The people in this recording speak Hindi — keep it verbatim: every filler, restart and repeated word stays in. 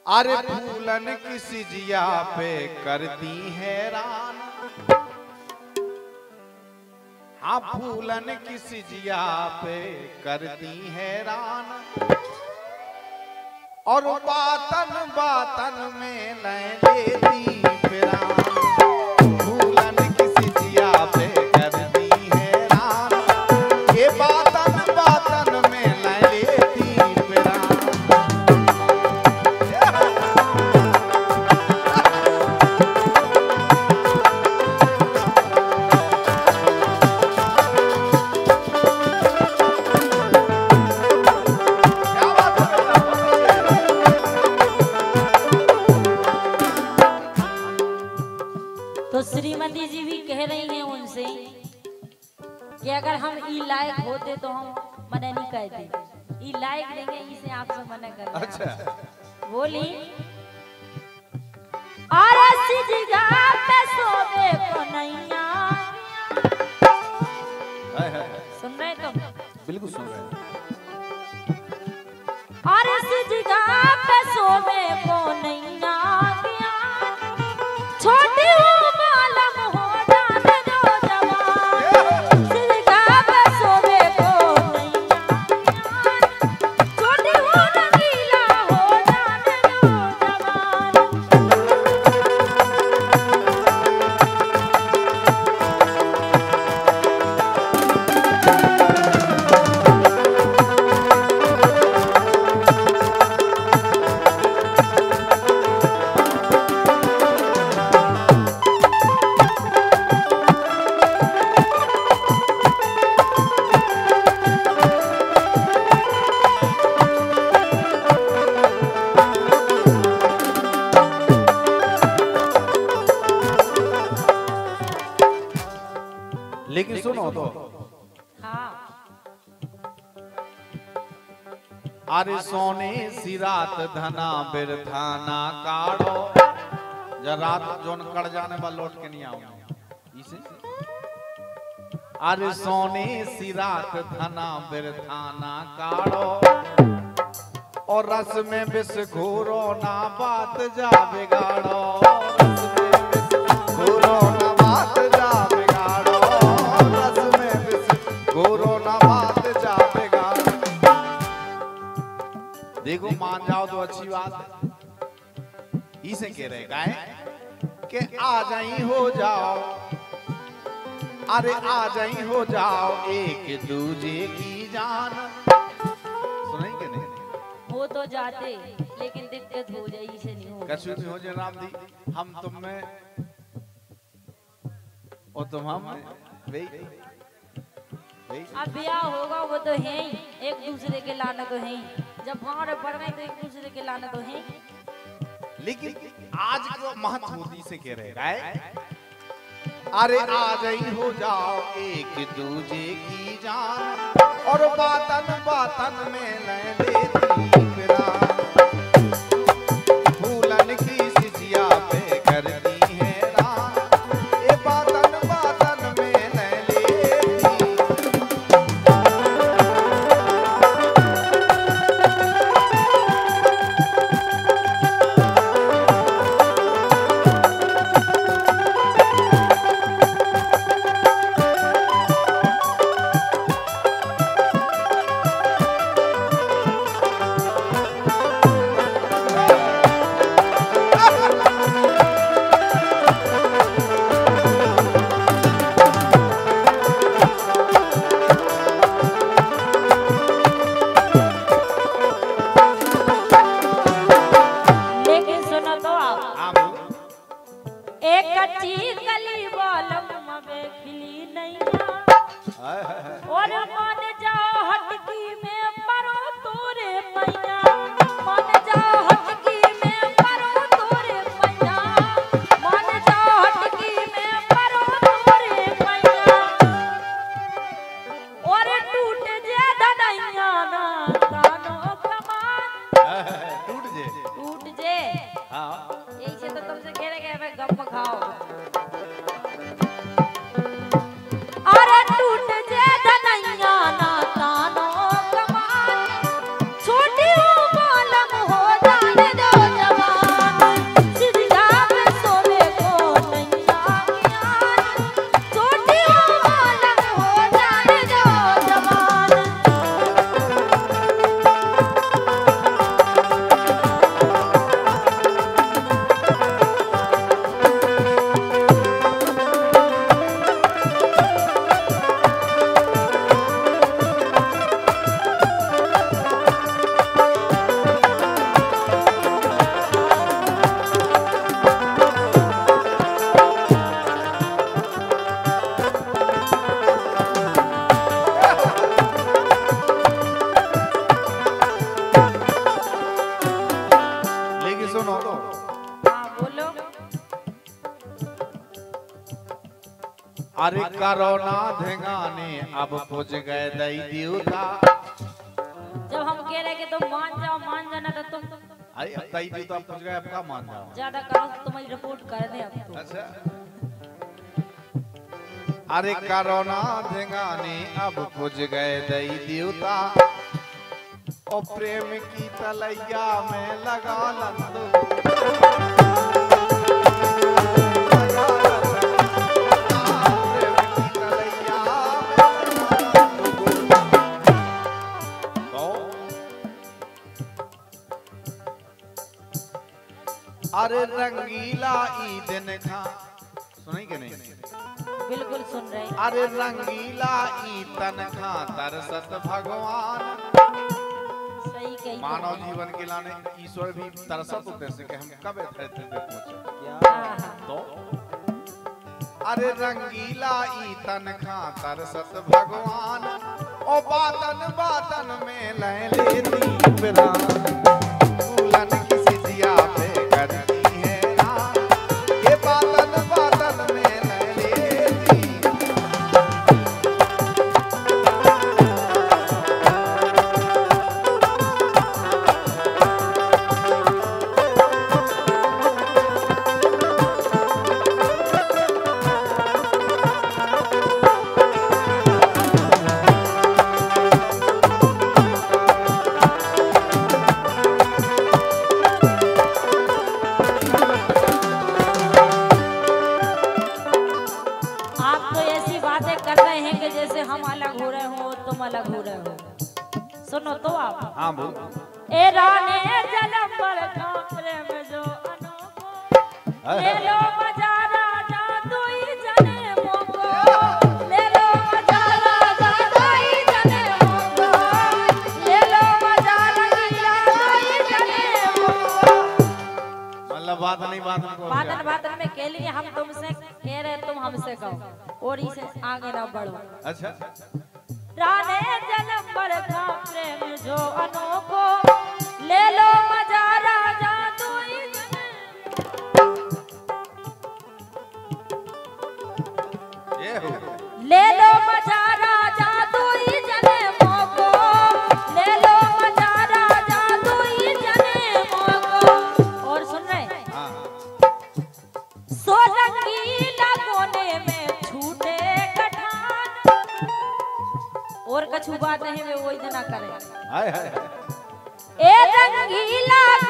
अरे फूलन की सिजिया पे करती हैरान, हाँ फूलन की सिजिया पे करती हैरान, और बातन बातन में ले लेती फिरान। फूलन की सिजिया पे करती हैरान, ये बातन बातन में ले लेती फिरान। तो श्रीमती जी भी कह रही हैं उनसे कि अगर हम ई लायक होते तो हम मना नहीं कहते, ई लायक देंगे इसे आपसे मना करना। अच्छा बोली और सिजगा पे सोवे को नैया, सुन रहे तुम? बिल्कुल सुन रहे हैं। और सिजगा पे सोवे को नैया, छोटी हूँ मालूम हो जाने दो जवान। सिजगा पे सोवे को नैया, छोटी हूँ रंगीला हो जाने दो जवान। लेकिन सुनो तो, हाँ अरे सोने सी रात धना बिरथाना काढ़ो, जब रात जोन कड़ जाने वाला लौट के नहीं आओ इसे। अरे सोने सी रात धना बिरथाना काढ़ो, और रस में विष घोरो ना बात जा बिगाड़ो। रस में विष घोरो ना बात जा बिगाड़ो, रस में विष घोरो ना बात जा बिगाड़ो। देखो मान जाओ तो अच्छी बात है, इसे कह रहे गाय कि आ जाई हो जाओ, अरे आ जाई हो जाओ एक दूजे की जान। सुनाई कि नहीं? हो तो जाते लेकिन दिक्कत हो जाए, इसे नहीं हो। कछु भी हो जाए राम दी, हम तुम में और तुम हम में वही वही। अब ब्याह होगा वो तो है ही, एक दूसरे के लाना तो है ही, जब भाड़ पड़ गए तो एक दूसरे के लाना तो है ही। लेकिन आज को महत्व होती से कह रहे गाय, अरे आ जाई हो जाओ एक दूजे की जान, और बातन बातन में ले लेती फिरान। फूलन की सिजिया पे करती हैरान, ये बातन बातन में ले लेती। लेकिन सुनो तो आप, हाँ बोलो। एक कच्ची गली बालम में खिली नहीं, हाय हाय हाय। और मान जाओ हटकी में परो तोरे मैया, मान जाओ हटकी में परो तोरे मैया, मान जाओ हटकी में परो तोरे मैया, और टूट जे धनैया ना तानो कमान। हाय हाय हाय, टूट जे। टूट जे, हाँ यही से तो तुमसे कह रहे कि हमें गप खाओ। अरे टूट जे धनैया ना तानो कमान, छोटी हूँ मालूम हो जाने दो जवान। सुनो हाँ बोलो। अरे करोना धेगाने अब पुज गए दई देवता। जब हम कह रहे कि तुम मान जाओ मान जाना तो तुम अरे अब दई देवता पुज गए, अब का मान जाओ। ज्यादा करो तो तुम्हारी रिपोर्ट कर दे अब तो। अच्छा अरे करोना धेगाने अब पुज गए दई देवता। और प्रेम की तलैया में लगा लंदो। अरे रंगीला ई दिन खा सुनाई के नहीं? बिल्कुल सुन रहे हैं। अरे रंगीला ई तन खा तरसत भगवान। सही कही। मानव जीवन के लाने ईश्वर भी तरसत होते से कि हम कब थे थे पहुंचे। तो अरे रंगीला ई तन खा तरसत भगवान। ओ बातन बातन में ले लेती प्राण। फूलन किसी दिया पे करती है रात। ये बातन बातन में ले लेती। अलग हो रहे हो। सुनो तो आप। हाँ बोल। ए राने जलम पर प्रेम जो अनोखो ले लो मजा राजा दुई जने मोको। ले लो मजा राजा दुई जने मोको। ले लो मजा रंगीला दुई जने मोको। मतलब बात नहीं बात में बातन बातन में कह लिए हम तुमसे कह रहे तुम हमसे कहो और इसे आगे ना बढ़ो। अच्छा राने जन्म पर का प्रेम जो अनोखो ले लो मजा राजा दुई जने। ये हो ले लो मजा राजा दुई जने मोको। ले लो मजा राजा दुई जने मोको। और सुन रहे हाँ सो रंगीला कोने में छूटे कठान। और कछु बात नहीं वे वही जना करे। हाय हाय ए रंगीला